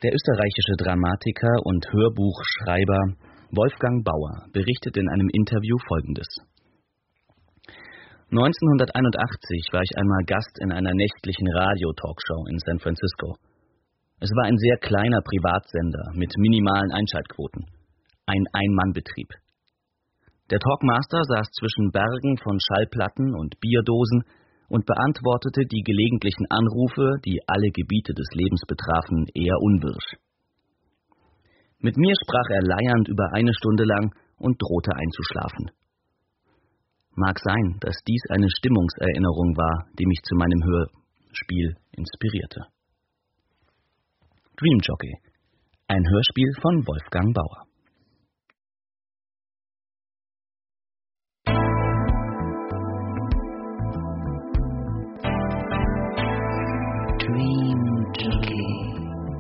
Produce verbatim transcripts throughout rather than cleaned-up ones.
Der österreichische Dramatiker und Hörbuchschreiber Wolfgang Bauer berichtet in einem Interview Folgendes. neunzehnhunderteinundachtzig war ich einmal Gast in einer nächtlichen Radio-Talkshow in San Francisco. Es war ein sehr kleiner Privatsender mit minimalen Einschaltquoten. Ein Ein-Mann-Betrieb. Der Talkmaster saß zwischen Bergen von Schallplatten und Bierdosen und beantwortete die gelegentlichen Anrufe, die alle Gebiete des Lebens betrafen, eher unwirsch. Mit mir sprach er leiernd über eine Stunde lang und drohte einzuschlafen. Mag sein, dass dies eine Stimmungserinnerung war, die mich zu meinem Hörspiel inspirierte. Dream Jockey, ein Hörspiel von Wolfgang Bauer. Dream Jockey.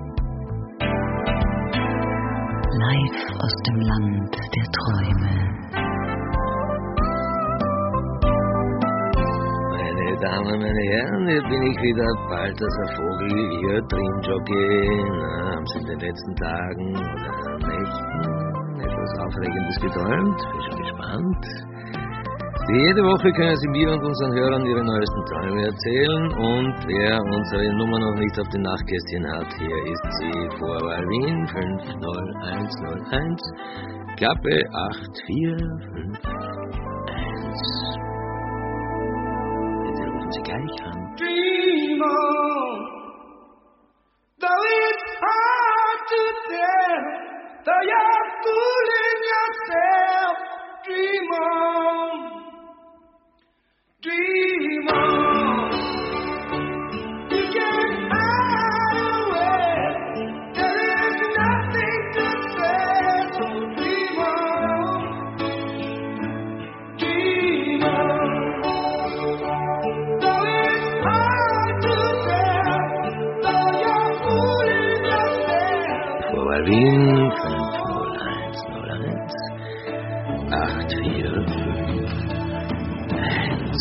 Live aus dem Land der Träume. Meine Damen, meine Herren, hier bin ich wieder, Balthasar Vogel, Ihr Dream Jockey. Na, haben Sie in den letzten Tagen oder Nächten etwas Aufregendes geträumt? Bin schon gespannt. Jede Woche können Sie mir und unseren Hörern Ihre neuesten Träume erzählen. Und wer unsere Nummer noch nicht auf dem Nachtkästchen hat, hier ist sie, Vorwahl Wien fünf null eins null eins, Klappe acht vier fünf eins. Bitte rufen Sie gleich an. Dream on, though it's hard to tell, though you're fooling yourself. Dream on. Dream on, you can't hide away, there is nothing to say, so dream on, dream on, though it's hard to tell, though you're fooling yourself. Vorwahl Wien fünf null eins null eins, acht vier fünf eins.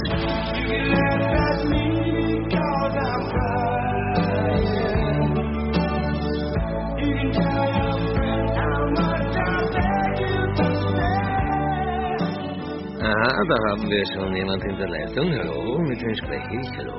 Aha, da haben wir schon jemand in der Leitung. Hallo, mit wem spreche ich? Hallo.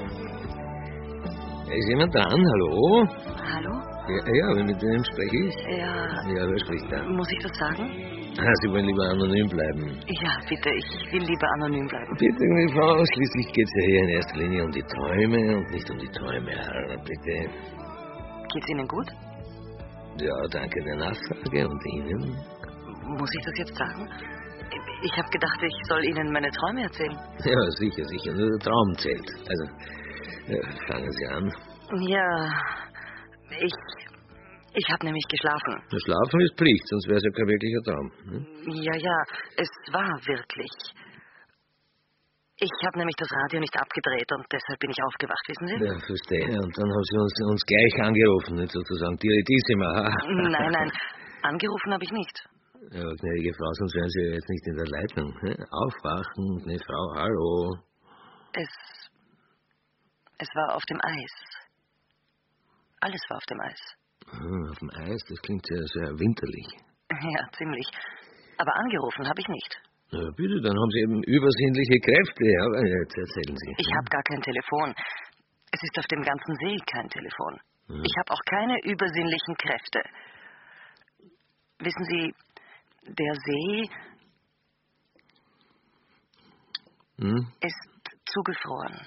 Ist jemand dran? Hallo? Hallo? Ja, ja, mit wem spreche ich? Ja, Ja, wer spricht da? muss ich das sagen? Ah, Sie wollen lieber anonym bleiben. Ja, bitte, ich will lieber anonym bleiben. Bitte, meine Frau, schließlich geht es ja hier in erster Linie um die Träume und nicht um die Träume. Bitte. Geht's Ihnen gut? Ja, danke der Nachfrage. Und Ihnen? Muss ich das jetzt sagen? Ich habe gedacht, ich soll Ihnen meine Träume erzählen. Ja, sicher, sicher. Nur der Traum zählt. Also, ja, fangen Sie an. Ja, ich... Ich habe nämlich geschlafen. Das Schlafen ist Pflicht, sonst wäre es ja kein wirklicher Traum. Hm? Ja, ja, es war wirklich. Ich habe nämlich das Radio nicht abgedreht und deshalb bin ich aufgewacht, wissen Sie? Ja, verstehe. Und dann haben Sie uns, uns gleich angerufen, nicht sozusagen direttissima. Nein, nein, angerufen habe ich nicht. Ja, gnädige Frau, sonst wären Sie ja jetzt nicht in der Leitung. Hm? Aufwachen, eine Frau, hallo. Es... Es war auf dem Eis. Alles war auf dem Eis. Hm, auf dem Eis, das klingt sehr, sehr winterlich. Ja, ziemlich. Aber angerufen habe ich nicht. Na bitte, dann haben Sie eben übersinnliche Kräfte. Ja, jetzt erzählen Sie. Ich habe gar kein Telefon. Es ist auf dem ganzen See kein Telefon. Hm. Ich habe auch keine übersinnlichen Kräfte. Wissen Sie, der See Hm? ist zugefroren.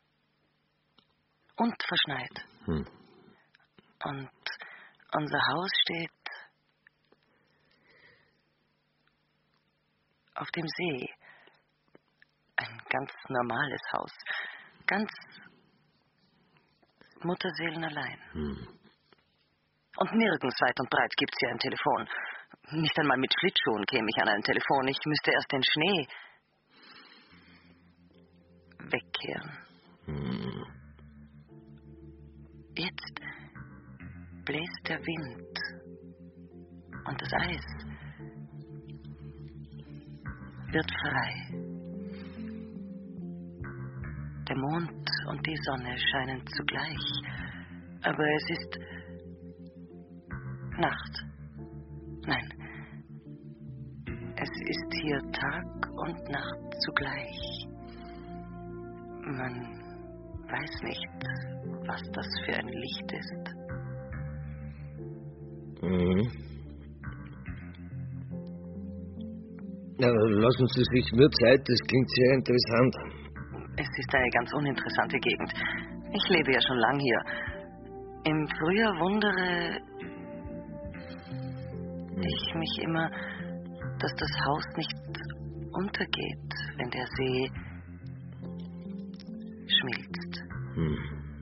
Und verschneit. Hm. Und unser Haus steht auf dem See. Ein ganz normales Haus. Ganz Mutterseelenallein. Hm. Und nirgends weit und breit gibt's hier ein Telefon. Nicht einmal mit Schlittschuhen käme ich an ein Telefon. Ich müsste erst den Schnee wegkehren. Hm. Jetzt bläst der Wind und das Eis wird frei. Der Mond und die Sonne scheinen zugleich, aber es ist Nacht. Nein. Es ist hier Tag und Nacht zugleich. Man weiß nicht, was das für ein Licht ist. Mhm. Ja, lassen Sie sich nur Zeit, das klingt sehr interessant. Es ist eine ganz uninteressante Gegend. Ich lebe ja schon lang hier. Im Frühjahr wundere ich mich immer, dass das Haus nicht untergeht, wenn der See schmilzt. Hm.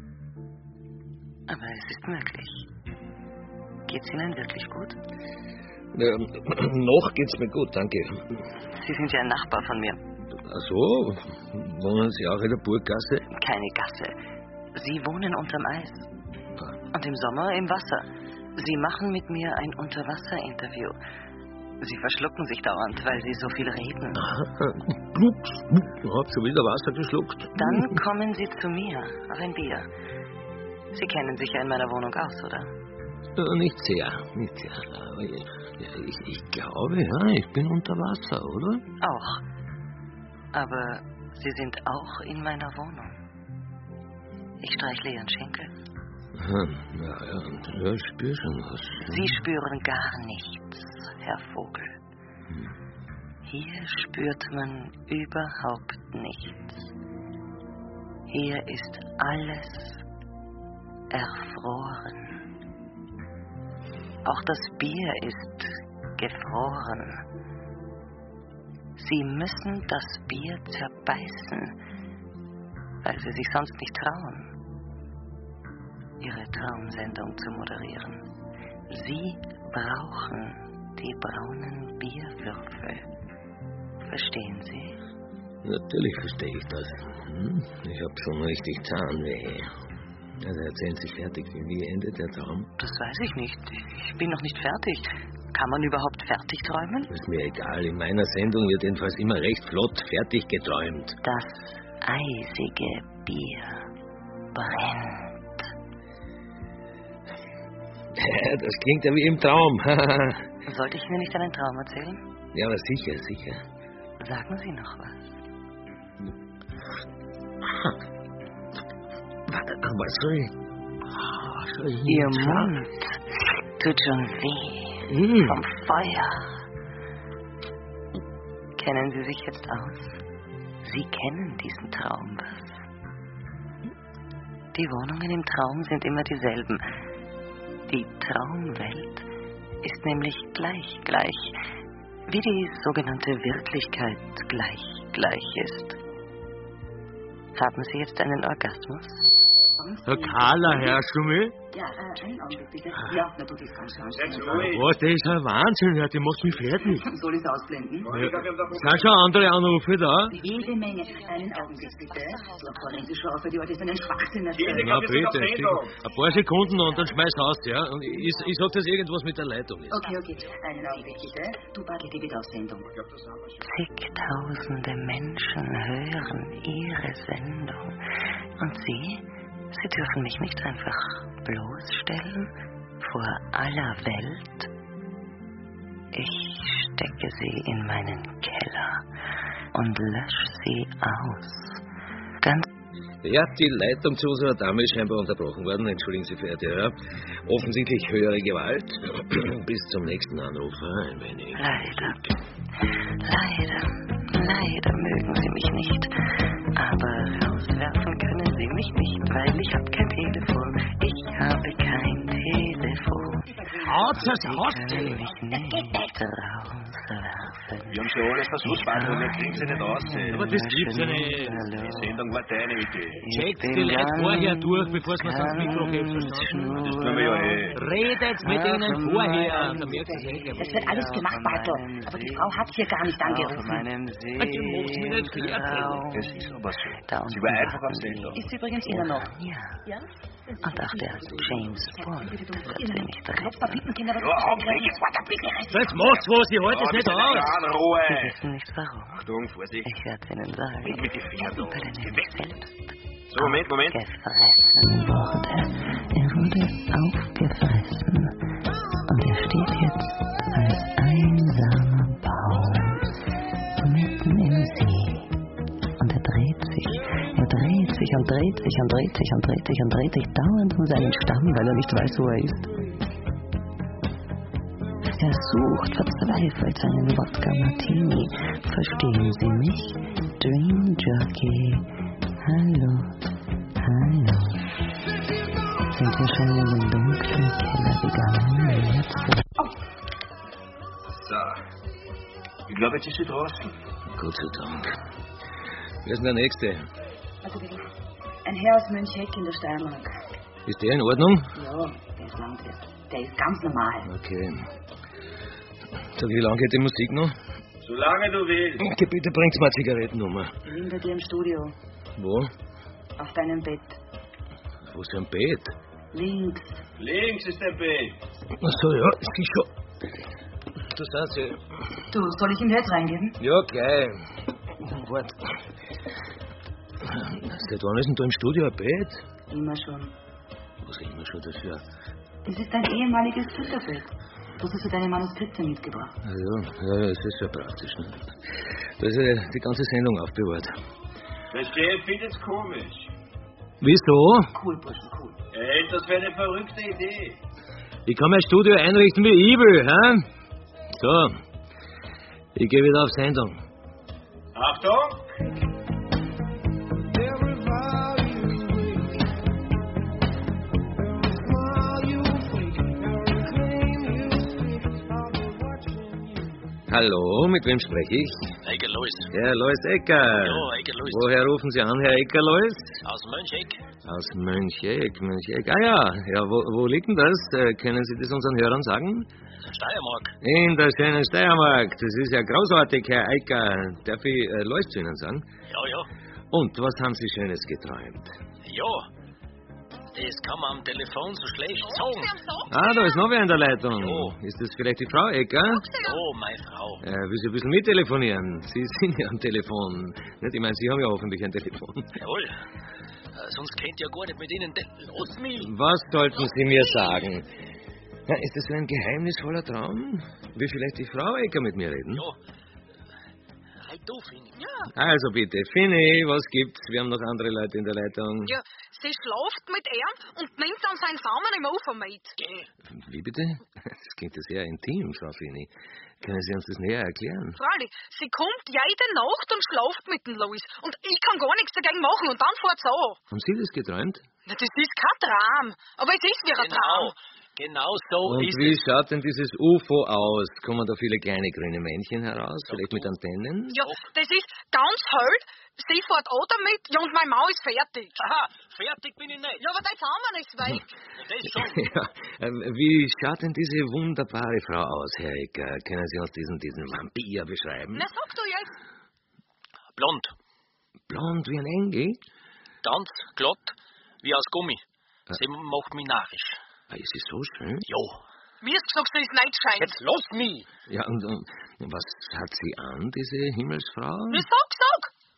Aber es ist möglich. Geht's Ihnen wirklich gut? Ja, noch geht's mir gut, danke. Sie sind ja ein Nachbar von mir. Ach so, wohnen Sie auch in der Burggasse? Keine Gasse. Sie wohnen unterm Eis. Und im Sommer im Wasser. Sie machen mit mir ein Unterwasser-Interview. Sie verschlucken sich dauernd, weil Sie so viel reden. Plups, ich hab schon wieder Wasser geschluckt. Dann kommen Sie zu mir auf ein Bier. Sie kennen sich ja in meiner Wohnung aus, oder? Ja, nicht sehr, nicht sehr. Aber ich, ich, ich glaube, ja, ich bin unter Wasser, oder? Auch. Aber Sie sind auch in meiner Wohnung. Ich streichle Ihren Schenkel. Hm, ja, ja, ja, ich spüre schon was. Sie spüren gar nichts, Herr Vogel. Hier spürt man überhaupt nichts. Hier ist alles erfroren. Auch das Bier ist gefroren. Sie müssen das Bier zerbeißen, weil Sie sich sonst nicht trauen, Ihre Traumsendung zu moderieren. Sie brauchen die braunen Bierwürfel. Verstehen Sie? Natürlich verstehe ich das. Hm? Ich habe schon richtig Zahnweh. Also erzählen Sie fertig, wie endet der Traum? Das weiß ich nicht. Ich bin noch nicht fertig. Kann man überhaupt fertig träumen? Das ist mir egal. In meiner Sendung wird jedenfalls immer recht flott fertig geträumt. Das eisige Bier brennt. Das klingt ja wie im Traum. Sollte ich Ihnen nicht einen Traum erzählen? Ja, aber sicher, sicher. Sagen Sie noch was. Was soll ich? Was soll ich Ihr jetzt sagen? Mund tut schon weh. Hm. Vom Feuer. Kennen Sie sich jetzt aus? Sie kennen diesen Traum was. Die Wohnungen im Traum sind immer dieselben. Die Traumwelt ist nämlich gleich gleich, wie die sogenannte Wirklichkeit gleich gleich ist. Haben Sie jetzt einen Orgasmus? Herr Kahler, hörst du mich? Ja, äh, einen Augenblick bitte. Ja, na du, das kann schon. Was, das ist ein Wahnsinn, ja, die macht mich fertig. Soll ich es ausblenden? Ja, sind schon andere Anrufe da? Jede Menge. Einen Augenblick bitte. So ein paar Rennschuhe auf, die Leute sind ein Schwachsinn erzählen. Na bitte, ein paar Sekunden und dann schmeiß aus, ja. Und ich, ich sag, dass irgendwas mit der Leitung ist. Okay, okay. Einen Augenblick bitte. Du Bartel, geh wieder auf Sendung. Zigtausende Menschen hören Ihre Sendung. Und Sie? Sie dürfen mich nicht einfach bloßstellen vor aller Welt. Ich stecke Sie in meinen Keller und lösche Sie aus. Ganz Ja, die Leitung zu unserer Dame ist scheinbar unterbrochen worden. Entschuldigen Sie, verehrte Hörer. Offensichtlich höhere Gewalt. Bis zum nächsten Anruf. Ein wenig. leider, leider, leider mögen Sie mich nicht. Aber rauswerfen können Sie mich nicht, weil ich habe kein Telefon. Ich habe kein Telefon. Haut das Sie können mich nicht rauswerfen. Wir haben schon alles versucht, Bartel, wir kriegen sie nicht raus. Aber das gibt's ja nicht. Die Sendung war deine Idee. Checkt die Leute vorher durch, bevor es mir ans Mikro gibt, verstanden? Das tun wir ja eh. Redet mit ihnen vorher. Da merkt ihr es Das wird alles gemacht, Bartel. Aber die Frau hat hier gar nicht Auf angerufen. meinem Die macht's mir nicht Seelenraum. Das ist aber so. Da Sie unten war einfach auf warten Sendung. Sie. Ist übrigens immer noch. Ja. Ja? Und auch der James Bond wird sie nicht Klopft retten. bieten, Kinder. Ja, Augenblick, jetzt warte bitte. Das macht's was, ich halte es nicht aus. An, Sie Ruhe. wissen nicht warum. Achtung, Vorsicht. Ich werde es Ihnen sagen. Mit, mit den Fingern da. Weil er Geh nämlich weg. selbst So, Moment, Moment. aufgefressen wurde. Er wurde aufgefressen. Und dreht sich und dreht sich und dreht sich und dreht sich dauernd um seinen Stamm, weil er nicht weiß, wo er ist. Er sucht verzweifelt seinen Wodka Martini. Verstehen Sie mich? Dream Jockey. Hallo, hallo. Sind wir schon in den dunklen Keller gegangen? Jetzt So. Ich glaube, jetzt ist sie draußen. Gott sei Dank. Wer ist denn der Nächste? Also, ein Herr aus Mönchegg in der Steiermark. Ist der in Ordnung? Ja, der ist Landwirt. Der ist ganz normal. Okay. Sag, wie lange geht die Musik noch? Solange du willst. Okay, bitte bring's mal Zigarettennummer. Hinter dir im Studio. Wo? Auf deinem Bett. Wo ist ein Bett? Links. Links ist der Bett. Ach so, ja, ich schon. Du sagst ja. Du, soll ich ihm jetzt reingeben? Ja, gleich. Warte. Seit wann ist denn da im Studio ein Bett? Immer schon. Was immer schon dafür? Das ist dein ehemaliges Futterbett. Du hast du deine Manuskripte mitgebracht. Ah, ja, ja, das ist ja praktisch. Ne? Da ist ja die ganze Sendung aufbewahrt. Verstehe, ich finde es komisch. Wieso? Cool, Burschen, cool. Er hält das für eine verrückte Idee. Ich kann mein Studio einrichten, wie ich will, hä? So. Ich gehe wieder auf Sendung. Achtung! Hallo, mit wem spreche ich? Egger Lois. Ja, Lois Ecker. Ja, Egger Lois. Woher rufen Sie an, Herr Ecker, Lois? Aus Mönchegg. Aus Mönchegg, Mönchegg. Ah ja, ja wo, wo liegt denn das? Äh, können Sie das unseren Hörern sagen? Steiermark. In der schönen Steiermark. Das ist ja großartig, Herr Ecker. Darf ich äh, Lois zu Ihnen sagen? Ja, ja. Und, was haben Sie Schönes geträumt? Ja. Das kann man am Telefon so schlecht sagen. Ah, da ist noch wer in der Leitung. Ja. Ist das vielleicht die Frau Ecker? Ja, meine Frau. Äh, will Sie ein bisschen mittelefonieren? Sie sind ja am Telefon. Nicht? Ich meine, Sie haben ja hoffentlich ein Telefon. Jawohl. Äh, sonst könnt ihr ja gar nicht mit Ihnen... de- Lass mich. Was sollten Sie mir sagen? Ja, ist das so ein geheimnisvoller Traum? Will vielleicht die Frau Ecker mit mir reden? Ja. Halt du, Fini. Ja. Also bitte, Finny, was gibt's? Wir haben noch andere Leute in der Leitung. Ja, sie schläft mit ihm und nimmt dann seinen Samen im Ufer mit. Wie bitte? Das klingt ja sehr intim, Frau Finny. Können Sie uns das näher erklären? Freilich, sie kommt jede Nacht und schläft mit dem Louis. Und ich kann gar nichts dagegen machen und dann fährt's an. Haben Sie das geträumt? Na, das ist kein Traum, aber es ist wie ein Traum. Genau. Genau so Und ist wie es. schaut denn dieses U F O aus? Kommen da viele kleine grüne Männchen heraus? Vielleicht mit Antennen? Ja, das ist ganz hell. Sie fährt an damit, ja, und meine Mau ist fertig. Aha, fertig bin ich nicht. Ja, aber dein Samen ist weg. Das schon. Ja, ähm, wie schaut denn diese wunderbare Frau aus, Herr Ecker? Können Sie uns diesen, diesen Vampir beschreiben? Na, sag du jetzt. Blond. Blond wie ein Engel? Ganz glatt, wie aus Gummi. Sie macht mich narrisch. Ah, ist sie so schön? Jo. Wie es gesagt, sie ist nicht scheint. Jetzt lass mich. Ja, und, und was hat sie an, diese Himmelsfrau? Na, sag, sag.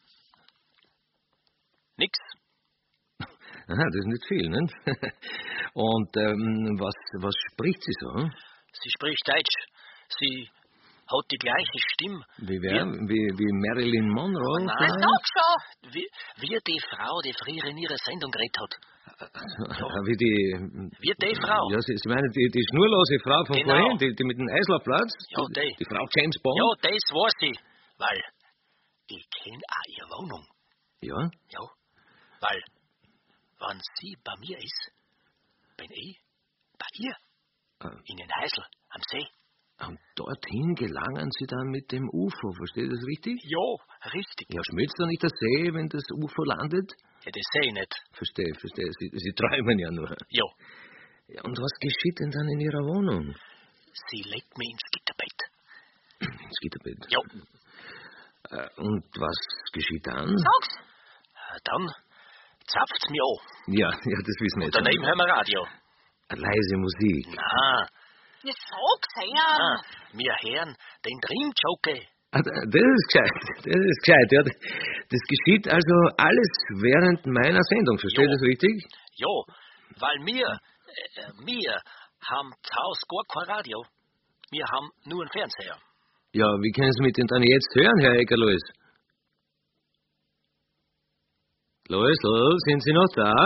Nix. Aha, das ist nicht viel, ne? Und ähm, was, was spricht sie so? Sie spricht Deutsch. Sie hat die gleiche Stimme. Wie wer? Wie, wie Marilyn Monroe? Nein. Na, sag schon. Wie, wie die Frau, die früher in ihrer Sendung geredet hat. Ja. Wie die... Wie die Frau. Ja, Sie, Sie meinen die, die schnurlose Frau von Genau. vorhin, die, die mit dem Eislaufplatz? Ja, die. Die Frau James Bond? Ja, das weiß ich. Weil ich kenne auch ihre Wohnung. Ja? Ja. Weil, wenn sie bei mir ist, bin ich bei ihr. Ah. In den Heisel am See. Und dorthin gelangen Sie dann mit dem U F O, verstehe ich das richtig? Ja, richtig. Ja, schmilzt doch nicht der See, wenn das U F O landet? Ja, das sehe ich nicht. Verstehe, verstehe. Sie, Sie träumen ja nur. Ja. Ja, und was geschieht denn dann in Ihrer Wohnung? Sie legt mich ins Gitterbett. Ins Gitterbett? Ja. Äh, und was geschieht dann? Sag's. Äh, Dann zapft's mich an. Ja, ja, das wissen wir Und jetzt. daneben hören wir Radio. Leise Musik. Na, Ja, sag's, her. na, wir hören den Dream Jockey. Ah, das ist gescheit. Das ist gescheit, ja. Das geschieht also alles während meiner Sendung, verstehe ich Jo. das richtig? Ja, weil wir, äh, wir haben zu Hause gar kein Radio. Wir haben nur einen Fernseher. Ja, wie können Sie mich denn dann jetzt hören, Herr Eckerlois? Läusel, sind Sie noch da?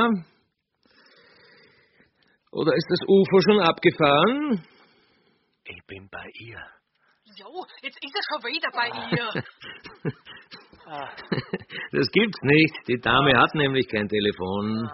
Oder ist das U F O schon abgefahren? Ich bin bei ihr. Jo, jetzt ist er schon wieder bei ihr. Ah. Das gibt's nicht. Die Dame hat nämlich kein Telefon.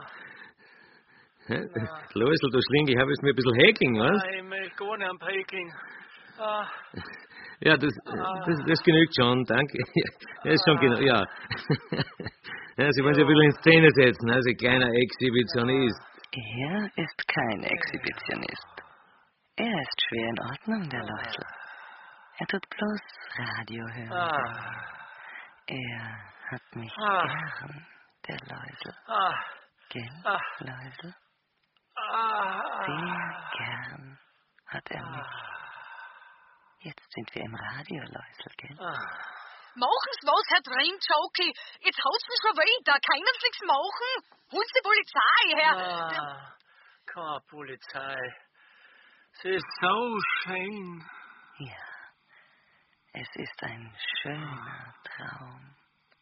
Läusel, du Schlingel, habe ich mir ein bisschen häkeln, was? Nein, ich möchte gar nicht am Häkeln. Ah. Ja, das, das, das genügt schon, danke. Ja, ist schon genug, ja. Ja, Sie wollen sich ein bisschen in Szene setzen, also kleiner Exhibitionist. Er ist kein Exhibitionist. Er ist schwer in Ordnung, der Läusel. Er tut bloß Radio hören. Ah. Er hat mich Ah. gern, der Läusel. Ah. Gell, Ah. Läusel? Ah. Sehr gern hat er mich. Jetzt sind wir im Radio, Läusel, gell? Machen's was, Herr Dreamjockey. Jetzt haut's mich schon weiter. Können Sie nichts machen? Hol's die Polizei her. Ah. Keine Polizei. Sie ist so schön. Ja, es ist ein schöner Traum.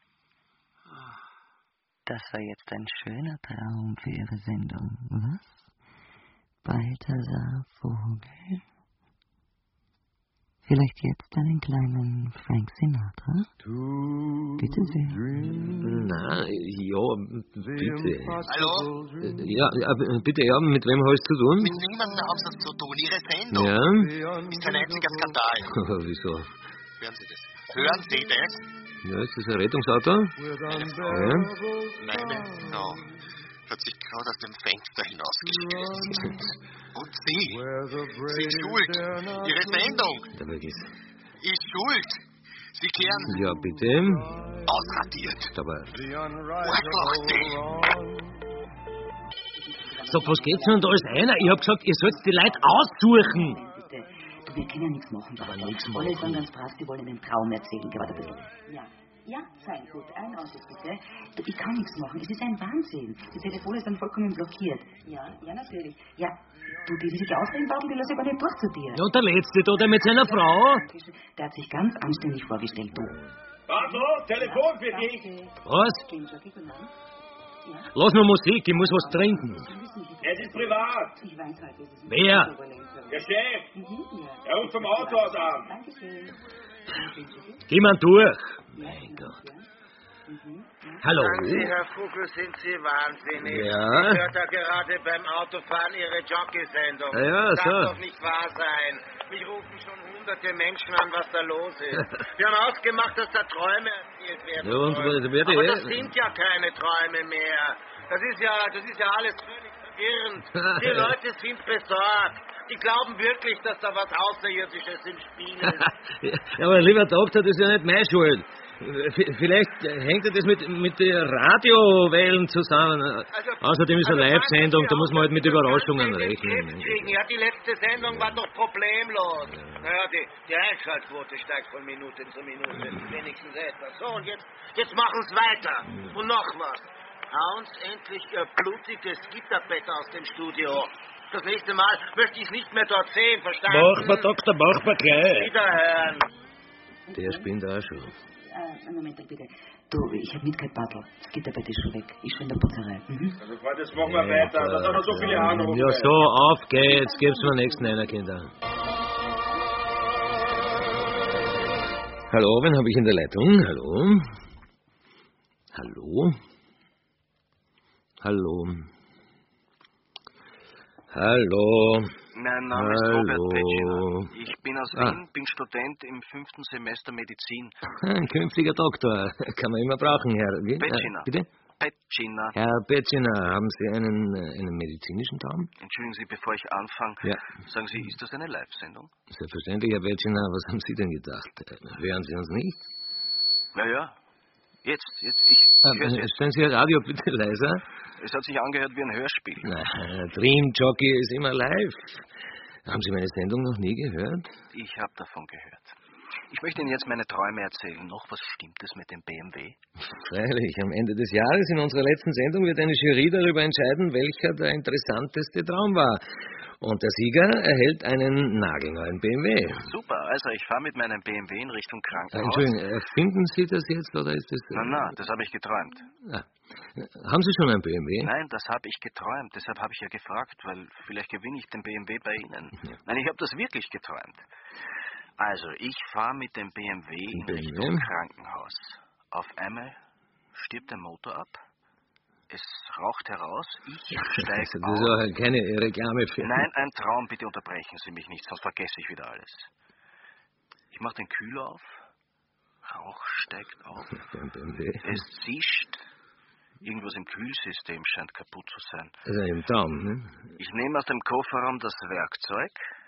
Das war jetzt ein schöner Traum für Ihre Sendung, was? Balthasar Vogel? Vielleicht jetzt einen kleinen Frank Sinatra? Bitte sehr. Na, ja, bitte. Hallo? Ja, ja, bitte, ja, mit wem habe ich zu tun? Mit niemandem haben Sie zu tun. Ihre Sendung Ja? ist ein einziger Skandal. Wieso? Hören Sie das? Hören Sie das? Ja, ist das ein Rettungsauto? Meine Frau, Ja? meine Frau hat sich gerade aus dem Fenster hinausgeschmissen. Und Sie? Sie ist schuld. Ihre Sendung Da vergiss. ist schuld. Sie kehren Ja, bitte. ausradiert. Aber. Arschloch, Sie. So, was geht's denn da alles einer? Ich hab gesagt, ihr sollt die Leute aussuchen. Bitte. Du, wir können ja nichts machen. Aber Papa. nichts Alle machen. sind ganz brav, die wollen einen Traum erzählen. Gerade ein bisschen. Ja. Ja, fein, gut. Ein Augenblick, bitte. Du, ich kann nichts machen. Es ist ein Wahnsinn. Die Telefone sind vollkommen blockiert. Ja, ja, natürlich. Ja, du, die sich aufregen, Babel, die lasse ich gar nicht durch zu dir. Ja, und der Letzte da, der mit seiner Frau. Der hat sich ganz anständig vorgestellt, du. Pardon, Telefon für dich. Was? Ja. Lass nur Musik, ich muss was trinken. Es ist privat. Ich weiß halt, das ist Wer? Der Chef. Mhm, ja. Er ruft vom Autohaus an. Dankeschön. Geh mal durch. Mein Gott. Hallo? Sagen Sie, Herr Vogel, sind Sie wahnsinnig? Ja? Ich höre da gerade beim Autofahren Ihre Jockey-Sendung. Ja, ja, das kann so. doch nicht wahr sein. Mich rufen schon hunderte Menschen an, was da los ist. Wir haben ausgemacht, dass da Träume erzählt werden Ja, und sollen. was wird Aber eh- das sind ja keine Träume mehr. Das ist ja, das ist ja alles völlig verwirrend. Die Leute sind besorgt. Die glauben wirklich, dass da was Außerirdisches im Spiel ist. Ja, aber lieber Doktor, das ist ja nicht meine Schuld. V- Vielleicht hängt ja das mit, mit den Radiowellen zusammen. Also- Außerdem ist eine also Live-Sendung, passen Sie da muss man halt mit auf, Überraschungen dass Sie das rechnen. kriegen. Ja, die letzte Sendung war doch problemlos. Naja, die, die Einschaltquote steigt von Minute zu Minute. Wenigstens etwas. So, und jetzt, jetzt machen Sie weiter. Und noch was. Hauen Sie endlich Ihr blutiges Gitterbett aus dem Studio. Das nächste Mal möchte ich es nicht mehr dort sehen, verstanden? Mach mal, Doktor, mach mal gleich. Wiederhören. Der spinnt auch schon. Äh, einen Moment, bitte. Du, ich hab mitgekriegt, Bartel. Das Gitterbett ist schon weg. Ist schon in der Putzerei. Mhm. Also, Freunde, jetzt machen wir weiter. Da sind noch so viele Anrufe. Ja, so, auf geht's. Gib's mir nächsten einer, Kinder. Hallo, wen habe ich in der Leitung? Hallo? Hallo? Hallo? Hallo? Mein Name ist Hallo. Robert Petschiner. Ich bin aus Ah. Wien, bin Student im fünften Semester Medizin. Ein künftiger Doktor. Kann man immer brauchen, Herr. Wie? Petschiner. Äh, bitte? Petschiner. Herr Petschiner, haben Sie einen, äh, einen medizinischen Traum? Entschuldigen Sie, bevor ich anfange, Ja. sagen Sie, ist das eine Live-Sendung? Selbstverständlich, Herr Petschiner. Was haben Sie denn gedacht? Äh, Hören Sie uns nicht? Ja, ja. Jetzt, jetzt, ich, Ah, ich hör's äh, jetzt. stellen Sie Ihr Radio bitte leiser. Es hat sich angehört wie ein Hörspiel. Na, Dream Jockey ist immer live. Haben Sie meine Sendung noch nie gehört? Ich habe davon gehört. Ich möchte Ihnen jetzt meine Träume erzählen. Noch was stimmt es mit dem B M W? Freilich, am Ende des Jahres in unserer letzten Sendung wird eine Jury darüber entscheiden, welcher der interessanteste Traum war. Und der Sieger erhält einen nagelneuen B M W. Super, also ich fahre mit meinem B M W in Richtung Krankenhaus. Entschuldigung, erfinden Sie das jetzt, oder ist das... Na, na, das habe ich geträumt. Ah. Haben Sie schon ein B M W? Nein, das habe ich geträumt. Deshalb habe ich ja gefragt, weil vielleicht gewinne ich den B M W bei Ihnen. Ja. Nein, ich habe das wirklich geträumt. Also, ich fahre mit dem B M W in B M W? Richtung Krankenhaus. Auf einmal stirbt der Motor ab. Es raucht heraus. Ich steige also, das auf. ist auch keine Reklame für... Nein, ein Traum. Bitte unterbrechen Sie mich nicht, sonst vergesse ich wieder alles. Ich mache den Kühler auf. Rauch steigt auf. B M W. Es zischt. Irgendwas im Kühlsystem scheint kaputt zu sein. Also im Traum, ne? Ich nehme aus dem Kofferraum das Werkzeug,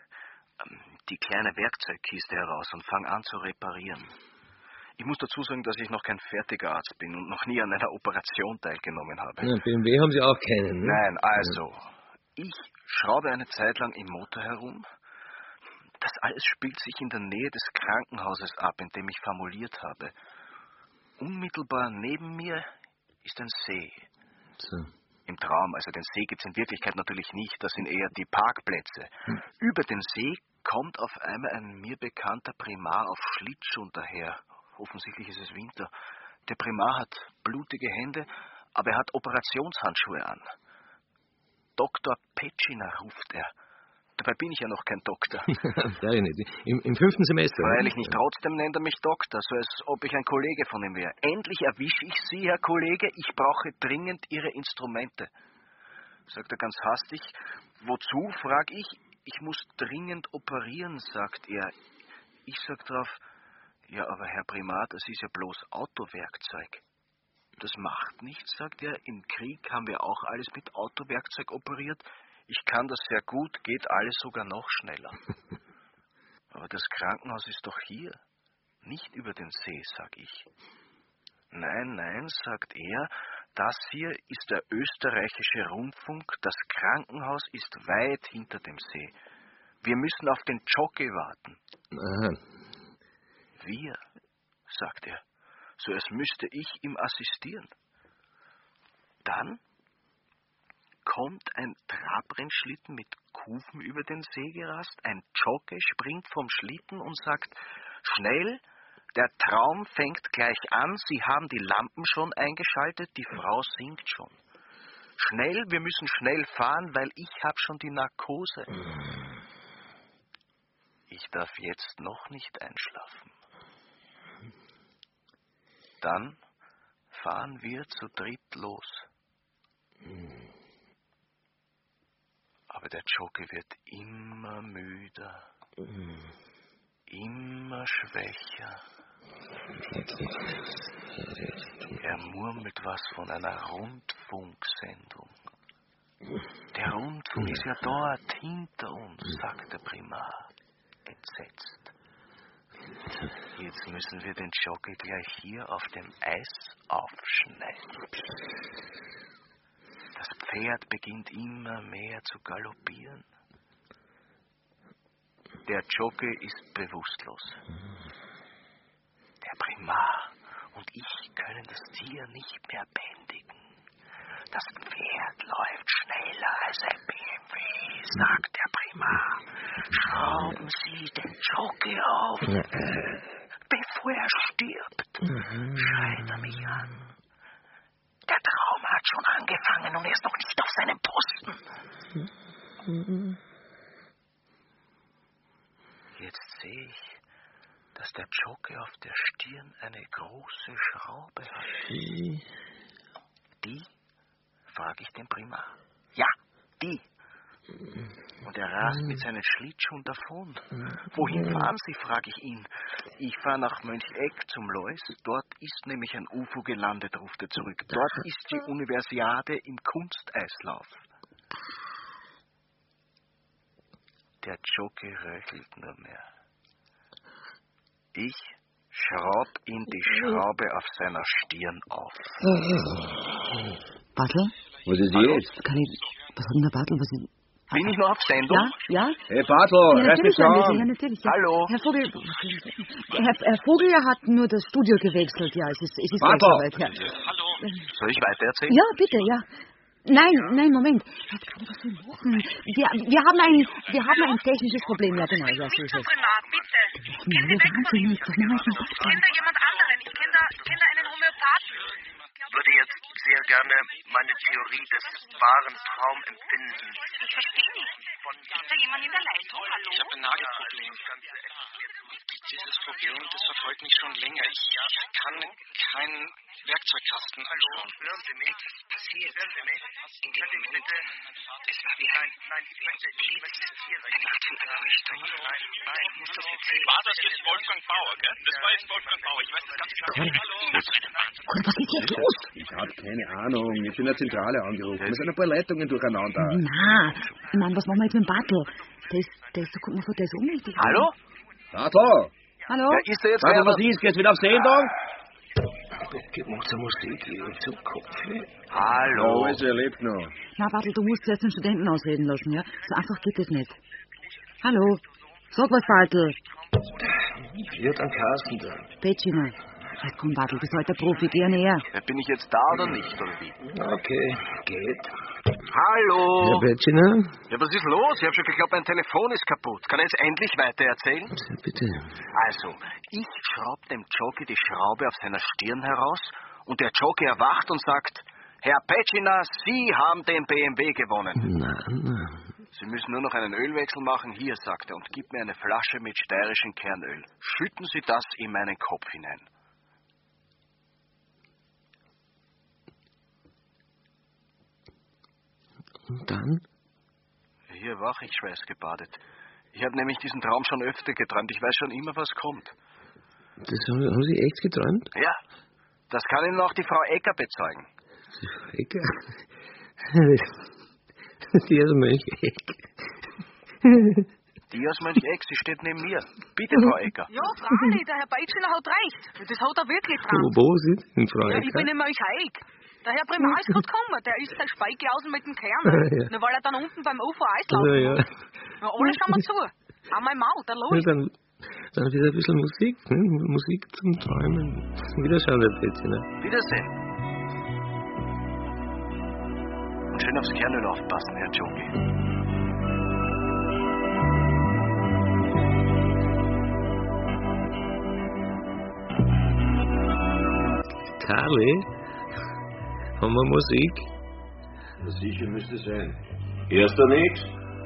die kleine Werkzeugkiste heraus und fange an zu reparieren. Ich muss dazu sagen, dass ich noch kein fertiger Arzt bin und noch nie an einer Operation teilgenommen habe. Ja, B M W haben Sie auch keinen, ne? Nein, also, ich schraube eine Zeit lang im Motor herum. Das alles spielt sich in der Nähe des Krankenhauses ab, in dem ich formuliert habe. Unmittelbar neben mir ist ein See. So. Im Traum, also den See gibt es in Wirklichkeit natürlich nicht, das sind eher die Parkplätze. Hm. Über den See kommt auf einmal ein mir bekannter Primar auf Schlittschuhen daher. Offensichtlich ist es Winter. Der Primar hat blutige Hände, aber er hat Operationshandschuhe an. Doktor Petschiner ruft er. Dabei bin ich ja noch kein Doktor. Sag ich nicht. Im, Im fünften Semester. Freilich nicht. Trotzdem nennt er mich Doktor, so als ob ich ein Kollege von ihm wäre. Endlich erwische ich Sie, Herr Kollege. Ich brauche dringend Ihre Instrumente. Sagt er ganz hastig. Wozu, frag ich. Ich muss dringend operieren, sagt er. Ich sag drauf, ja, aber Herr Primar, das ist ja bloß Autowerkzeug. Das macht nichts, sagt er. Im Krieg haben wir auch alles mit Autowerkzeug operiert. Ich kann das sehr gut, geht alles sogar noch schneller. Aber das Krankenhaus ist doch hier, nicht über den See, sag ich. Nein, nein, sagt er, das hier ist der österreichische Rundfunk, das Krankenhaus ist weit hinter dem See. Wir müssen auf den Jockey warten. Aha. Wir, sagt er, so als müsste ich ihm assistieren. Dann kommt ein Trabrennschlitten mit Kufen über den See gerast, ein Jockey springt vom Schlitten und sagt, schnell, der Traum fängt gleich an, Sie haben die Lampen schon eingeschaltet, die Frau singt schon. Schnell, wir müssen schnell fahren, weil ich habe schon die Narkose. Ich darf jetzt noch nicht einschlafen. Dann fahren wir zu dritt los. Aber der Jockey wird immer müder, immer schwächer. Er murmelt was von einer Rundfunksendung. Der Rundfunk ist ja dort hinter uns, sagt der Primar, entsetzt. Jetzt müssen wir den Jockey gleich hier auf dem Eis aufschneiden. Das Pferd beginnt immer mehr zu galoppieren. Der Jockey ist bewusstlos. Der Primar und ich können das Tier nicht mehr bändigen. Das Pferd läuft schneller als ein B M W, sagt der Primar. Schrauben Sie den Jockey auf, bevor er stirbt. Schreit er mich an. Der Traum hat schon angefangen und er ist noch nicht auf seinem Posten. Jetzt sehe ich, dass der Jockey auf der Stirn eine große Schraube hat. Die? Frage ich den Primar. Ja, die. Und er rast mit seinen Schlittschuhen davon. Wohin fahren Sie, frage ich ihn. Ich fahre nach Möncheck zum Lois. Dort ist nämlich ein U F O gelandet, ruft er zurück. Dort ist die Universiade im Kunsteislauf. Der Jockey röchelt nur mehr. Ich schraub ihm die Schraube auf seiner Stirn auf. Bartel? Was ist jetzt? Kann ich... Was hat denn der Bartel? Was ist... Bin ich noch auf Sendung? Ja, ja. Hey Bartel, ja, hörst du mich an? Ja, natürlich. Ja. Hallo. Herr Vogel, Herr, Herr Vogel hat nur das Studio gewechselt. Ja, es ist, es ist Bartel. soweit. Ja. Hallo. Soll ich weiter erzählen? Ja, bitte, ja. Nein, nein, Moment. Was kann ich denn machen? Wir, wir, haben ein, wir haben ein technisches Problem. Ja, genau, ja, so ist es. Bitte. Ja, wir wahnsinnig. Doch nimm mal den Ich kenne da jemand anderen. Ich kenne da, kenn da einen Homöopathen. Ich würde jetzt sehr gerne meine Theorie des wahren Traumempfindens. Ich verstehe nicht. Ist da jemand in der Leitung? Hallo? Ich habe ein Nagelproblem. Dieses Problem, das verfolgt mich schon länger. Ich kann keinen Werkzeugkasten anschauen. Hören Sie mich? Passiert. Hören Sie mich? In dem Moment, es war wie ein Blitz, eine Art von Erleuchtung. Nein, nein, ich muss das jetzt sehen. War das jetzt Wolfgang Bauer, gell? Das war jetzt Wolfgang Bauer. Ich weiß das ganz genau. Hallo. Was ist jetzt los? Ich habe keine Ahnung. Ich bin in der Zentrale angerufen. Es sind ein paar Leitungen durcheinander. Na, Mann, was machen wir jetzt mit dem Bartel? Der ist, der ist so, guck mal, der ist ohnmächtig. Hallo? Bartel! Hallo? Ja, ist der jetzt Bartel, was ist? Geht's wieder auf Sendung? Geht noch zur Musik und zum Kopf. Hallo? Oh, also er lebt noch. Na, Bartel, du musst zuerst den Studenten ausreden lassen, ja? So einfach geht es nicht. Hallo? Sag was, Bartel. Wird an Carsten da. Betschina. Jetzt komm, Bartel, bist heute der Profi, geh näher. Ja, bin ich jetzt da oder nicht, oder wie? Okay, geht. Hallo? Ja, Betschina? Ja, was ist los? Ich hab schon geglaubt, mein Telefon ist kaputt. Kann ich jetzt endlich weiter erzählen? Ja, bitte. Also, ich schraub dem Jockey die Schraube auf seiner Stirn heraus und der Jockey erwacht und sagt, Herr Petschina, Sie haben den B M W gewonnen. Nein, nein. Sie müssen nur noch einen Ölwechsel machen. Hier, sagt er, und gib mir eine Flasche mit steirischem Kernöl. Schütten Sie das in meinen Kopf hinein. Und dann? Hier wach ich schweißgebadet. Ich habe nämlich diesen Traum schon öfter geträumt. Ich weiß schon immer, was kommt. Das haben, haben Sie echt geträumt? Ja, das kann Ihnen auch die Frau Ecker bezeugen. Die Frau Ecker? Die aus Möncheck. Die aus Möncheck, sie steht neben mir. Bitte, Frau Ecker. Ja, Frau, der Herr Beitschner hat recht. Das hat er wirklich Wo, dran. wo sind denn Frau Ja, Ecker? ich bin in Möncheck. Der Herr Primar ist gerade gekommen. Der ist der Speike außen mit dem Kern. Ja. Nur weil er dann unten beim Ufer Eis Ja, laufen ja. muss. Ja, alles schauen wir zu. Auch mein Maul, der Ja, läuft. dann, dann wieder ein bisschen Musik, ne? Musik zum Träumen. Wiederschauen, der Plätzchen. Wiedersehen. Und schön aufs Kernöl aufpassen, Herr Jockey. Karli, haben wir Musik? Ja, sicher müsste sein. Hörst du nichts?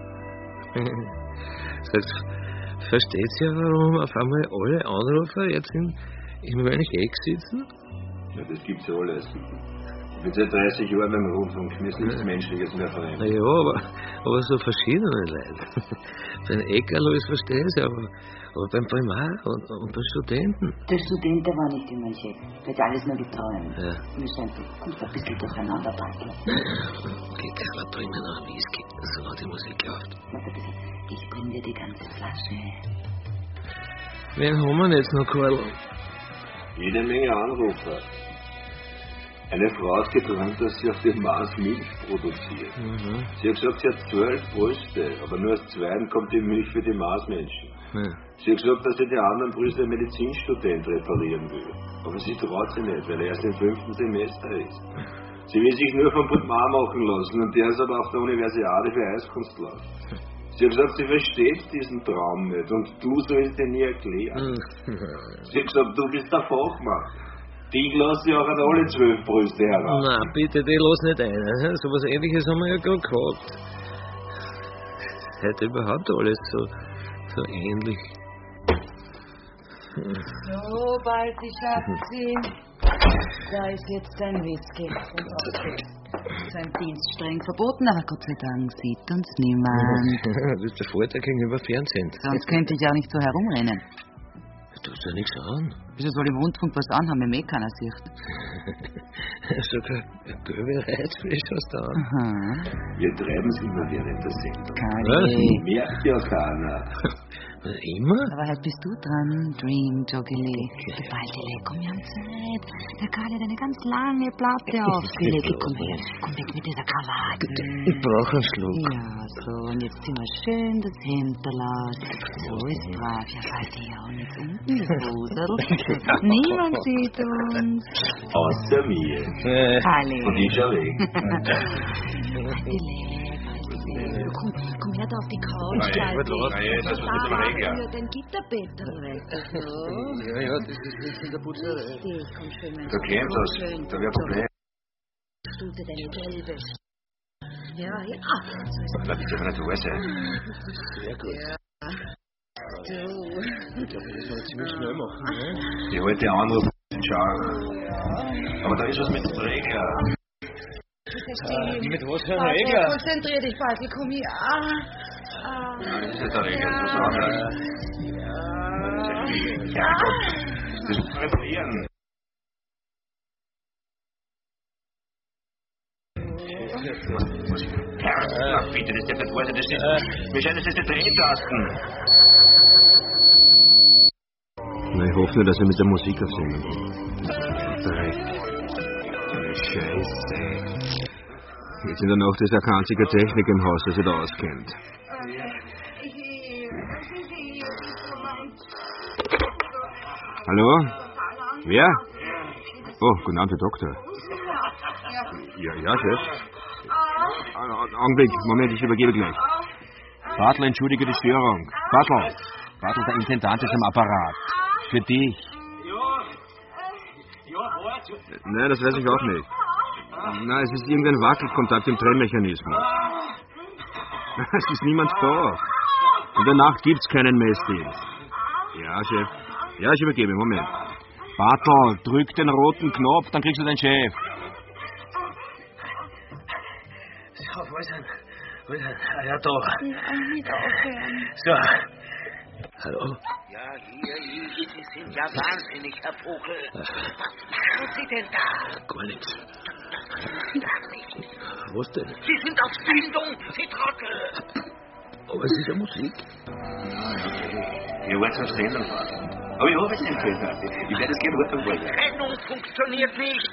Sagt, versteht ihr, warum auf einmal alle Anrufer jetzt in, in Möncheck sitzen? Ja, das gibt's ja alles. Ich bin seit dreißig Jahren beim Rundfunk. Mir ist nichts Menschliches mehr fremd. Na ja, aber, aber so verschiedene Leute. Beim Eckerl ist verstehe ich, aber, aber beim Primar und, und beim Studenten. Der Student, der war nicht in Möncheck. Der hat alles nur geträumt. Ja. Wir sind gut ein bisschen durcheinander packen. Okay, Carla, bring mir noch einen Whisky, solange die Musik läuft. Warte bitte, ich bring dir die ganze Flasche. Wen haben wir jetzt noch, Karl? Jede Menge Anrufer. Eine Frau hat geträumt, dass sie auf dem Mars Milch produziert. Mhm. Sie hat gesagt, sie hat zwölf Brüste, aber nur aus zweien kommt die Milch für die Marsmenschen. Ja. Sie hat gesagt, dass sie die anderen Brüste ein Medizinstudent reparieren will. Aber sie traut sich nicht, weil er erst im fünften Semester ist. Sie will sich nur vom Primar machen lassen und der ist aber auf der Universiade für Eiskunstlauf. Sie hat gesagt, sie versteht diesen Traum nicht und du sollst ihn nie erklären. Sie hat gesagt, du bist der Fachmann. Die lassen ja auch an alle zwölf Brüste heraus. Na, bitte, die los nicht ein. So was Ähnliches haben wir ja gerade gehabt. Heute überhaupt alles so, so ähnlich. So, Balti, Schatzi. Da ist jetzt dein Whisky. Sein Dienst streng verboten, aber Gott sei Dank sieht uns niemand. Das ist der Vorteil gegenüber Fernsehen. Sonst könnte ich ja auch nicht so herumrennen. Du hast ja nichts an. Wieso soll im Rundfunk was anhaben, wenn mir eh keiner sieht? Sogar ein gelbe Reizfleisch hast du an. Aha. Wir treiben es immer während der Sendung. Kali. Merkt ja keiner. Immer? Aber halt bist du dran, Dream Joggeli. Du bald die Leg, komm, wir haben Zeit. Der Karl hat eine ganz lange Platte aufgelegt. Komm her, komm weg mit dieser Krawatte. Ich brauche einen Schluck. Ja, so, und jetzt ziehen wir schön das Hemd laut. So ist brav. Ja, halt hier auch nichts unten, das Hosel. Niemand sieht uns. Außer mir. Alle. Und ich schon weg. Die Leg. Komm, komm her da auf die Couch. Na ja, gut, los. Na ja, das ist mit dem Regen. Ja, dein Gitterbett, weißt du. Ja, ja, das ist jetzt in der Putzerei. Richtig, komm schön, mein Da käme das. Da wäre Problem. Stute deine gelbe. Ja, ja. So ist Lass dich doch nicht so sein. Sehr gut. Ja. Du. Ich glaube, das soll ich ziemlich schnell machen, ne? Ich wollte den Anruf schauen. Aber da ist was mit dem Regler. Ah, wie mit was für einem Bartel, Regler? konzentrier dich, Bartel, komm hier. Ah. Ah. Nein, das ist nicht der Regler, das ist was anderes. Ja, Gott. Das muss man reparieren. Ja, bitte, das ist nicht wahr, das ist... Wahrscheinlich ist das die Drehtasten. Na, ich hoffe nur, dass er mit der Musik auf Sendung geht. Dreck. Scheiße. Jetzt in der Nacht ist ja kein einziger Technik im Haus, der sich da auskennt. Hallo? Wer? Oh, guten Abend, Herr Doktor. Ja, ja, Chef. Augenblick, Moment, ich übergebe gleich. Bartel, entschuldige die Störung. Bartel, Bartel, der Intendant ist am Apparat. Für dich. Nein, das weiß ich auch nicht. Nein, es ist irgendein Wackelkontakt im Trennmechanismus. Es ist niemand da. In der Nacht gibt's keinen Messdienst. Ja, Chef. Ja, ich übergebe. Moment. Bartel, drück den roten Knopf, dann kriegst du deinen Chef. So, wo ist er? Wo ist er? Ah, ja, da. Ja, nicht aufhören. So. Hallo? Ja, hier, hier, Sie sind ja wahnsinnig, Herr Vogel. Was machen Sie denn da? Gar nichts. Gar nichts. Was denn? Sie sind auf Sendung, Sie Trottel. Aber es ist ja Musik. Ihr wollt auf Sendung warten. Aber ich hoffe, es nicht besser. Ich werde es gerne rückverfolgen. Trennung funktioniert nicht.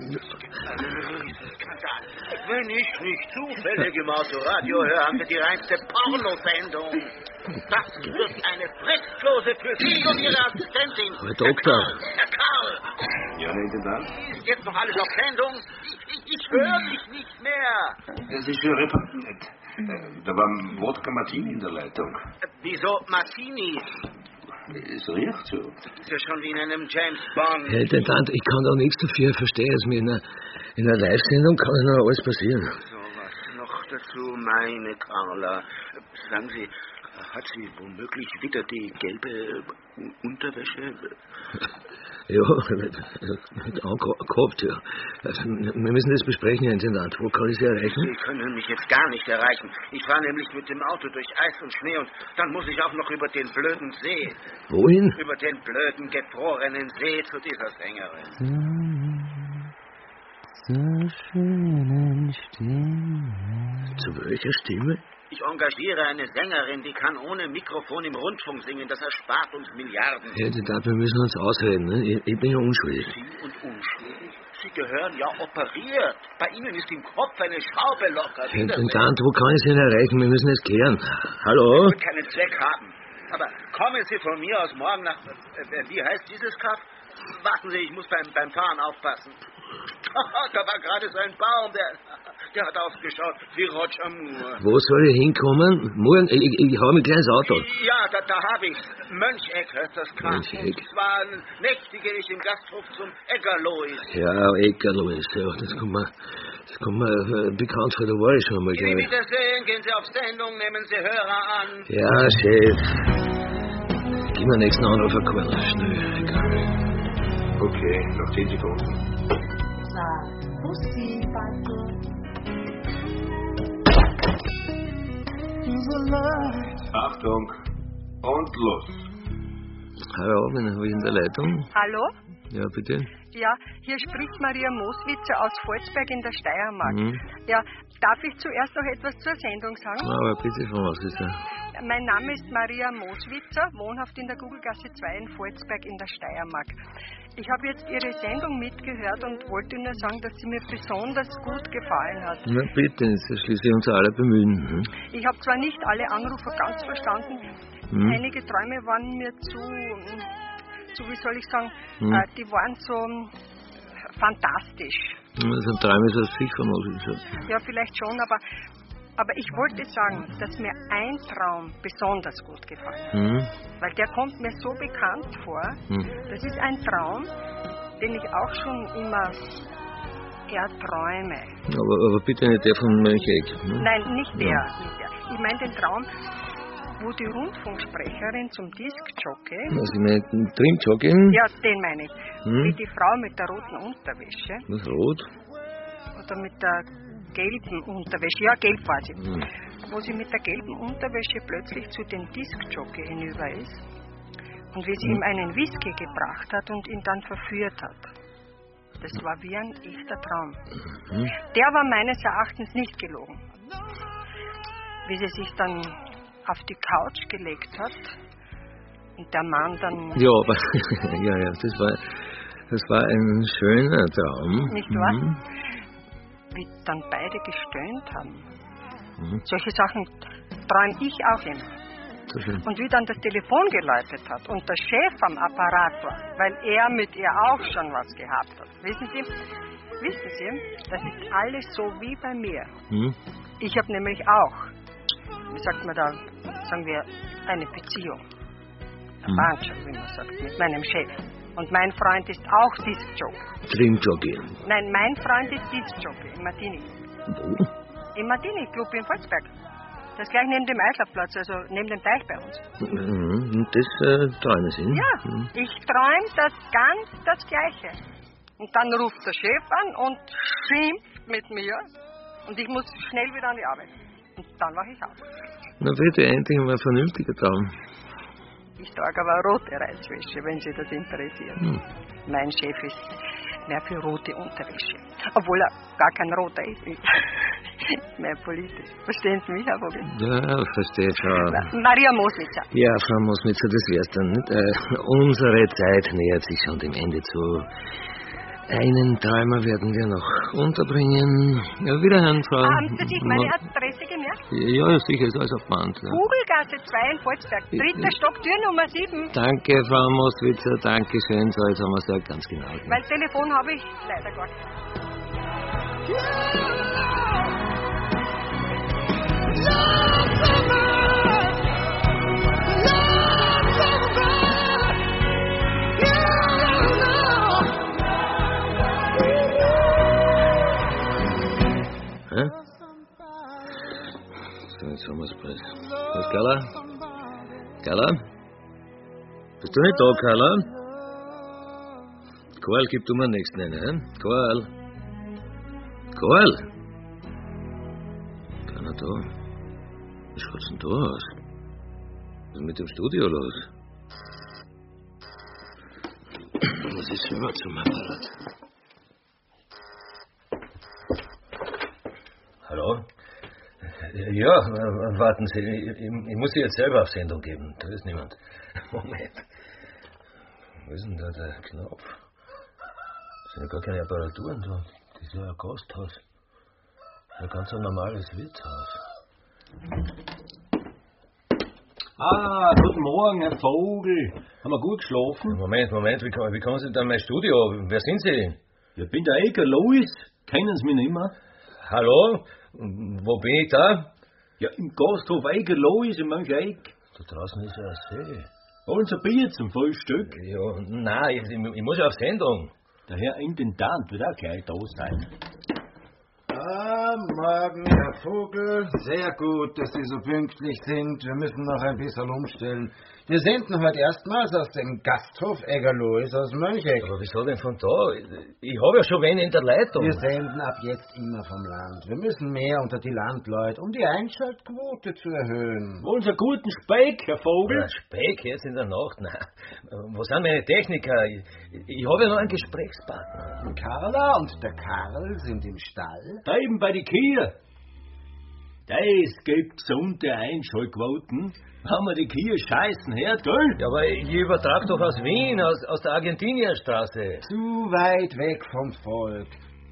Skandal. Wenn ich nicht zufällig im Autoradio höre, haben wir die reinste Pornosendung. Das wird eine Fristlose für Sie und Ihre Assistentin. Herr Doktor. Herr Karl. Ja, Herr Intendant? Ist jetzt noch alles auf Sendung? Ich, ich höre dich nicht mehr. Das ist schon repariert. Da war ein Wodka Martini in der Leitung. Wieso Martini? Es riecht so. Ist ja schon wie in einem James Bond. Herr Intendant, ich kann da nichts dafür, ich verstehe es mir. In einer, in einer Live-Sendung kann ja noch alles passieren. So was noch dazu, meine Carla. Sagen Sie, hat sie womöglich wieder die gelbe Unterwäsche? Ja, gehabt, ja. Wir müssen das besprechen, Herr Intendant. Wo kann ich Sie erreichen? Sie können mich jetzt gar nicht erreichen. Ich fahre nämlich mit dem Auto durch Eis und Schnee und dann muss ich auch noch über den blöden See. Wohin? Über den blöden, gefrorenen See zu dieser Sängerin. So schönen Stimme. Zu welcher Stimme? Ich engagiere eine Sängerin, die kann ohne Mikrofon im Rundfunk singen. Das erspart uns Milliarden. Herr Intendant, wir müssen uns ausreden. Ne? Ich, ich bin ja unschuldig. Sie und unschuldig? Sie gehören ja operiert. Bei Ihnen ist im Kopf eine Schraube locker. Herr Intendant, wo kann ich Sie denn erreichen? Wir müssen es klären. Hallo? Das wird keinen Zweck haben. Aber kommen Sie von mir aus morgen nach... Äh, wie heißt dieses Kaff? Warten Sie, ich muss beim, beim Fahren aufpassen. Da war gerade so ein Baum, der, der hat ausgeschaut wie Roger Moore. Wo soll ich hinkommen? Morgen, ich, ich, ich habe ein kleines Auto. Ja, da, da habe ich Möncheck heißt das Kaff. Möncheck. Und zwar nächtige ich im Gasthof zum Eggerlois. Ja, Eggerlois, ja, das kommt mir, das kommt mir äh, bekannt vor, da war ich schon mal. Wie Wiedersehen, gehen Sie auf Sendung, nehmen Sie Hörer an. Ja, Chef. Gib mir nächsten Anruf, Karl. Schnell, egal. Okay, noch zehn Sekunden. Bussi, Achtung und los. Hallo, wen habe ich in der Leitung? Hallo? Ja, bitte. Ja, hier spricht Maria Moswitzer aus Volzberg in der Steiermark. Mhm. Ja, darf ich zuerst noch etwas zur Sendung sagen? Ja, aber bitte, von was ist das? Mein Name ist Maria Moswitzer, wohnhaft in der Gugelgasse zwei in Volzberg in der Steiermark. Ich habe jetzt Ihre Sendung mitgehört und wollte nur sagen, dass sie mir besonders gut gefallen hat. Na bitte, das ist schließlich unser aller Bemühen. Hm? Ich habe zwar nicht alle Anrufe ganz verstanden, Hm. einige Träume waren mir zu, zu wie soll ich sagen, Hm. äh, die waren so mm, fantastisch. Das sind Träume so sicher, muss ich sagen. Ja, vielleicht schon, aber, aber ich wollte sagen, dass mir ein Traum besonders gut gefallen hat. Hm? Weil der kommt mir so bekannt vor. Hm. Das ist ein Traum, den ich auch schon immer erträume. Aber, aber bitte nicht der von Möncheck. Hm? Nein, nicht der, Ja. nicht der. Ich meine den Traum, wo die Rundfunksprecherin zum Diskjockey... Was ich meine, Trimjogging? Ja, den meine ich. Hm? Wie die Frau mit der roten Unterwäsche. Was, rot? Oder mit der gelben Unterwäsche. Ja, gelb war sie. Hm. Wo sie mit der gelben Unterwäsche plötzlich zu dem Diskjockey hinüber ist. Und wie sie Hm. ihm einen Whisky gebracht hat und ihn dann verführt hat. Das war wie ein echter Traum. Hm? Der war meines Erachtens nicht gelogen. Wie sie sich dann auf die Couch gelegt hat und der Mann dann... Ja, aber, ja, ja, das war, das war ein schöner Traum. Nicht wahr? Mhm. Wie dann beide gestöhnt haben. Mhm. Solche Sachen träume ich auch immer. So schön. Und wie dann das Telefon geläutet hat und der Chef am Apparat war, weil er mit ihr auch schon was gehabt hat. Wissen Sie, wissen Sie, das ist alles so wie bei mir. Hm? Ich habe nämlich auch, wie sagt man da, sagen wir, eine Beziehung. Hm. Verwandtschaft, wie man sagt, mit meinem Chef. Und mein Freund ist auch Diskjockey. Trimjogging. Nein, mein Freund ist Diskjockey im Martini. Wo? Im Martini Club in Volzberg. Das gleich neben dem Eislaufplatz, also neben dem Teich bei uns. Mhm. Und das äh, Träume sind? Ja, Mhm. ich träume das ganz das Gleiche. Und dann ruft der Chef an und schimpft mit mir. Und ich muss schnell wieder an die Arbeit. Und dann wache ich auf. Na bitte, endlich mal ein vernünftiger Traum. Ich trage aber rote Reizwäsche, wenn Sie das interessiert. Hm. Mein Chef ist mehr für rote Unterwäsche. Obwohl er gar kein Roter ist. Mehr politisch. Verstehen Sie mich, Herr Vogel? Ja, verstehe, Frau. Maria Moswitzer. Ja, Frau Moswitzer, das wär's dann nicht. Äh, unsere Zeit nähert sich schon dem Ende zu. Einen Träumer werden wir noch unterbringen. Ja, wiederhören, Frau. Haben Sie sich meine Mo- Adresse gemerkt? Ja, sicher, ist alles auf Band. Ja. Gugelgasse zwei in Volzberg. Dritter Stock, Tür Nummer sieben. Danke, Frau Moswitzer, danke schön. So, jetzt haben wir es ja ganz genau. Weil Telefon habe ich leider gar nicht. Hä? So, jetzt haben wir es bald. Was, Carla? Carla? Bist du nicht da, Carla? Karl, gib du mir den nächsten einen, hä? Karl? Karl? Keiner da. Wie schaut's denn da aus? Was ist mit dem Studio los? Was ist schon mal zum Apparat? Hallo? Ja, äh, warten Sie, ich, ich, ich muss Sie jetzt selber auf Sendung geben. Da ist niemand. Moment. Wo ist denn da der Knopf? Das sind ja gar keine Apparaturen da. Das ist ja ein Gasthaus. Ein ganz ein normales Wirtshaus. Ah, guten Morgen, Herr Vogel. Haben wir gut geschlafen? Moment, Moment, wie, kommen- wie kommen Sie denn in mein Studio? Wer sind Sie? Ich bin der Eger Louis. Kennen Sie mich nicht mehr? Hallo? Wo bin ich da? Ja, im Gasthof Eger Louis in Möncheck. Da draußen ist ja ein See. Wollen Sie ein Bier zum Frühstück? Ja, nein, ich, ich, ich muss ja auf Sendung. Der Herr Intendant wird auch gleich da sein. Ah, Morgen, Herr Vogel. Sehr gut, dass Sie so pünktlich sind. Wir müssen noch ein bisschen umstellen. Wir senden heute erstmals aus dem Gasthof Eggerlois aus Möncheck. Aber wieso denn von da? Ich habe ja schon wen in der Leitung. Wir senden ab jetzt immer vom Land. Wir müssen mehr unter die Landleute, um die Einschaltquote zu erhöhen. Unser guten Speck, Herr Vogel. Ja, Speck jetzt in der Nacht? Nein. Wo sind meine Techniker? Ich, ich habe ja noch einen Gesprächspartner. Carla und der Karl sind im Stall. Da eben bei die Kühe. Das gibt gesunde Einschaltquoten. Haben wir die Kühe scheißen hört, gell? Ja, aber ich übertrag doch aus Wien, aus, aus der Argentinierstraße. Zu weit weg vom Volk.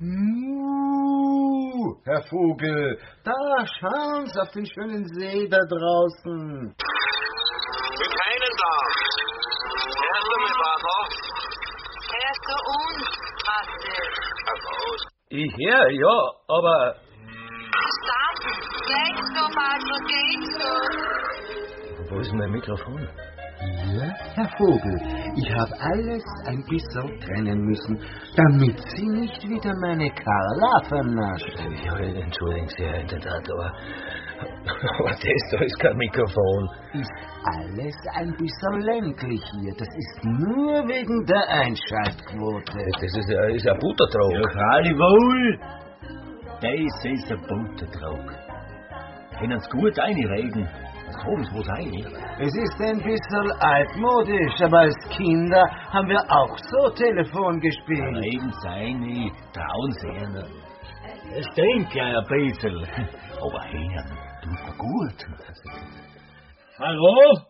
Muh, Herr Vogel, da schauen Sie auf den schönen See da draußen. Für keinen da. Hörst du mich, Vater? Hörst du uns, Vater? Ich hör, ja, aber... Starten, gehst du, Vater, gehst du? Wo ist mein Mikrofon? Hier, Herr Vogel, ich habe alles ein bisschen trennen müssen, damit Sie nicht wieder meine Carla vernaschen. Ja, entschuldigen Sie, Herr Intendant, aber, aber das da ist kein Mikrofon. Ist alles ein bisschen ländlich hier. Das ist nur wegen der Einschaltquote. Das ist, äh, ist ein Buttertrog. Ja, freilich wohl. Das ist ein Buttertrog. Können Sie gut einreden. Kommen Sie, wo sein? Es ist ein bisschen altmodisch, aber als Kinder haben wir auch so Telefon gespielt. Reden seine, trauen Sie ihnen. Es stinkt ja ein bisschen. Aber hören tut mir gut. Hallo?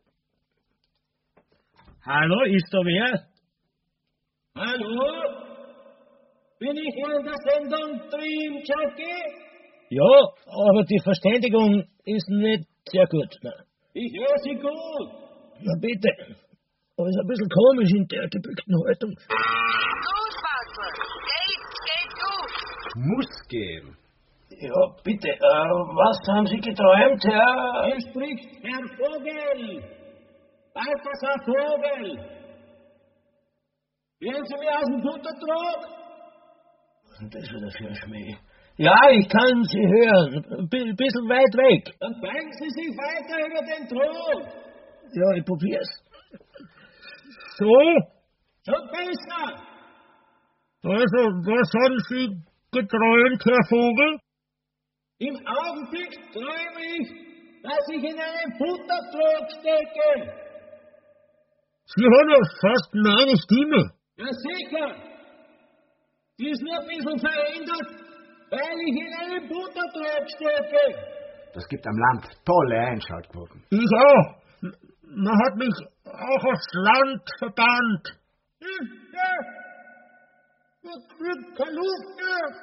Hallo, ist da wer? Hallo? Bin ich hier in der Sendung Dream Jockey? Ja, aber die Verständigung ist nicht sehr gut. Nein. Ich höre Sie gut. Na bitte. Aber es ist ein bisschen komisch in der gebückten Haltung. Gut, Vater. Geht, geht gut. Muss gehen. Ja, bitte. Äh, was haben Sie geträumt, Herr? Hier spricht Herr Vogel. Balthasar Vogel. Gehen Sie mir aus dem Buttertrog? Das ist wieder für ein Schmäh. Ja, ich kann Sie hören. Ein bisschen weit weg. Dann beugen Sie sich weiter über den Thron. Ja, ich probier's. So? Schon besser. Also, was haben Sie geträumt, Herr Vogel? Im Augenblick träume ich, dass ich in einen Buttertrog stecke. Sie haben ja fast meine Stimme. Ja, sicher. Die ist nur ein bisschen verändert, weil ich in einem Buttertrog stecke. Das gibt am Land tolle Einschaltquoten. Ich auch. Man hat mich auch aufs Land verbannt. Ich, ja, ich krieg keine Luft mehr.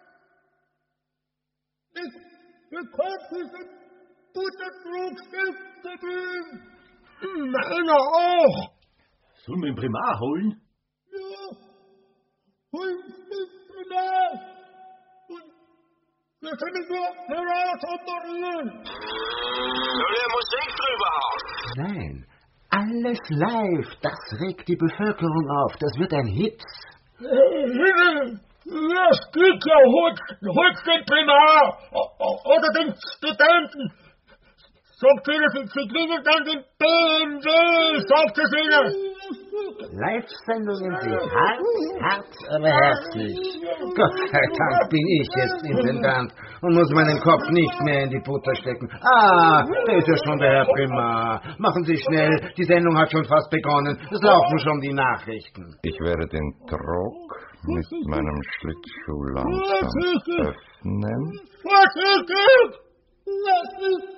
Ich bekomme diesen Buttertrog stecken. Meiner auch. Sollen wir den Primar holen? Ja, holen den Primar. Wir können nur heraus operieren. Soll der Musik drüber hauen? Nein, alles live. Das regt die Bevölkerung auf. Das wird ein Hit. Ja, es geht ja. Holt, holt den Primar oder den Studenten. Sagt ihnen, sie, sie kriegen dann den B M W. Sagt es ihnen. Live-Sendungen sind hart, hart, aber herzlich. Gott sei Dank bin ich jetzt Intendant und muss meinen Kopf nicht mehr in die Butter stecken. Ah, da ist ja schon der Herr Primar. Machen Sie schnell, die Sendung hat schon fast begonnen. Es laufen schon die Nachrichten. Ich werde den Trog mit meinem Schlittschuh langsam öffnen. Vorsichtig! Vorsichtig!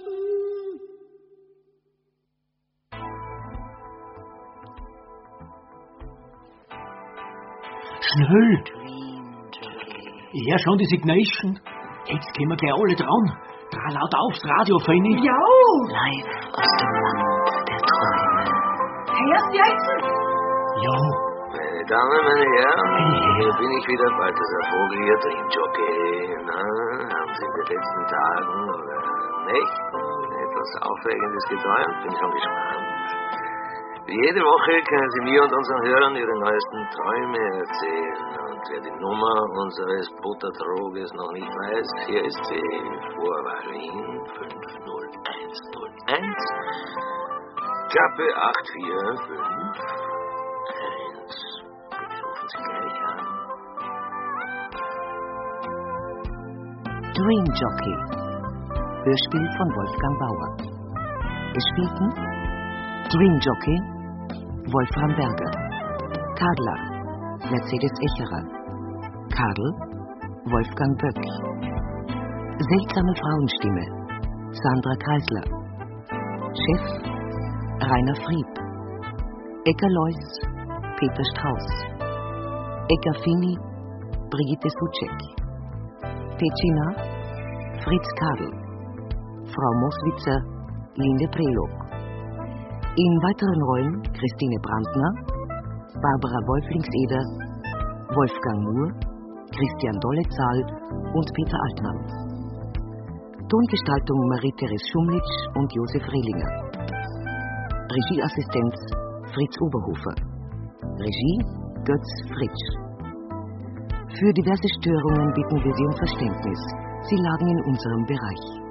Schnell! Ich hör schon die Signation. Jetzt gehen wir gleich alle dran. Dra laut aufs Radio, Fanny. Ja! Live aus dem Land der Träume. Hörst du jetzt? Ja. Meine Damen, meine Herren, hier bin ich wieder, Balthasar Vogel, Ihr Dreamjockey. Na, haben Sie in den letzten Tagen oder Nächten etwas Aufregendes geträumt? Bin schon gespannt. Wie jede Woche können Sie mir und unseren Hörern Ihre neuesten Träume erzählen. Und Und wer die Nummer unseres Buttertroges noch nicht weiß, hier ist sie. Vorwahl Wien fünf null eins null eins. Klappe acht vier fünf eins. Bitte rufen Sie gleich an. Dream Jockey. Hörspiel von Wolfgang Bauer. Es spielten Dream Jockey Wolfram Berger, Kadler Mercedes Echerer, Kadel Wolfgang Böck, Seltsame Frauenstimme Sandra Kreisler, Chef Rainer Frieb, Ecker Lois Peter Strauß, Ecker Fini Brigitte Suchek, Tecina Fritz Kadel, Frau Moswitzer Linde Prelog. In weiteren Rollen Christine Brandner, Barbara Wolflingseder, Wolfgang Muhr, Christian Dollezahl und Peter Altmann. Tongestaltung Marie-Therese Schumlitsch und Josef Rehlinger. Regieassistenz Fritz Oberhofer. Regie Götz Fritsch. Für diverse Störungen bitten wir Sie um Verständnis. Sie lagen in unserem Bereich.